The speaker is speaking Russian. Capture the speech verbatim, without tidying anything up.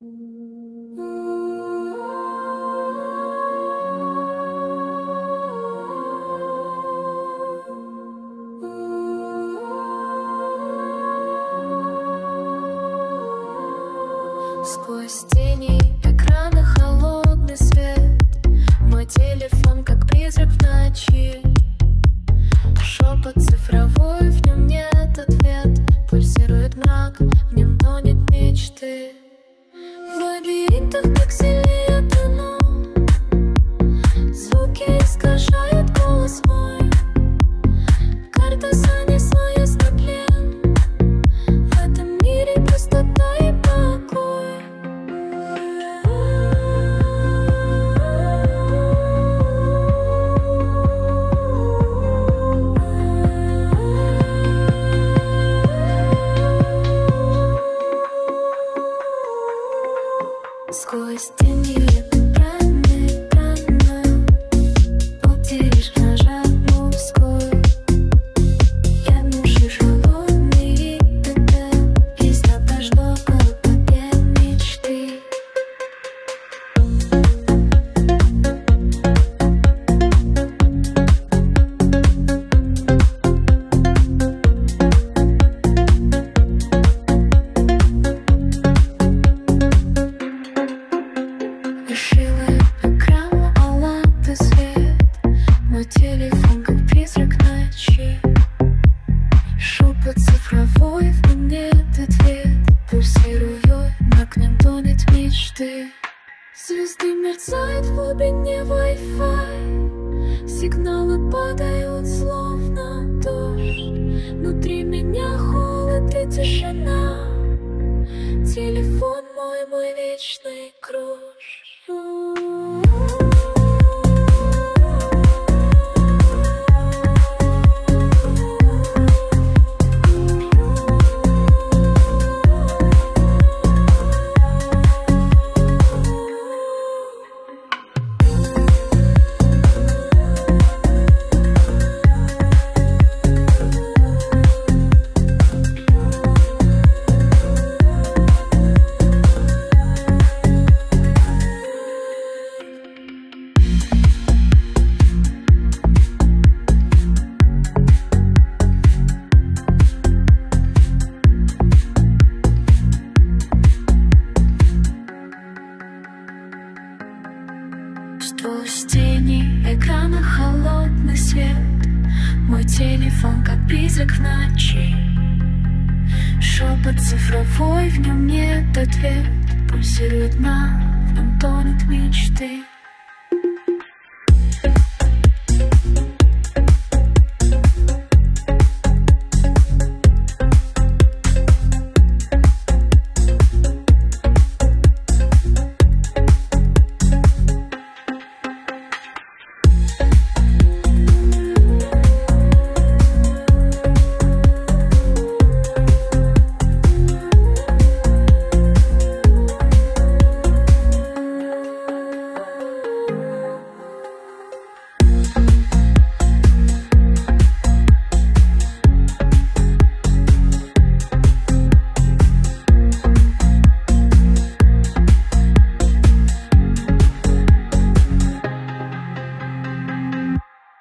Сквозь тени экрана холодный свет, мой телефон как призрак в ночи. Шепот цифровой, в нем нет ответ. Пульсирует мрак, в нем тонет мечты. В лабиринтах так сильнее тону, звуки искажают голос мой. Карта занесла ясно плен, в этом мире пустота и покой. Сквозь тени экрана, экрана утеришь нажат мужской. Я души холодный, это из дождя колпаке мечты. Решила экран, алатый свет, мой телефон как призрак ночи. Шепот цифровой, в нем нет ответ. Пульсирую, мрак, в нем тонет мечты. Звезды мерцают в глубине Wi-Fi, сигналы падают словно дождь. Внутри меня холод и тишина. Телефон мой, мой вечный круж. Сквозь тени экрана холодный свет, мой телефон как призрак в ночи. Шепот цифровой, в нем нет ответ. Пульсирует мрак, в нем тонет мечты.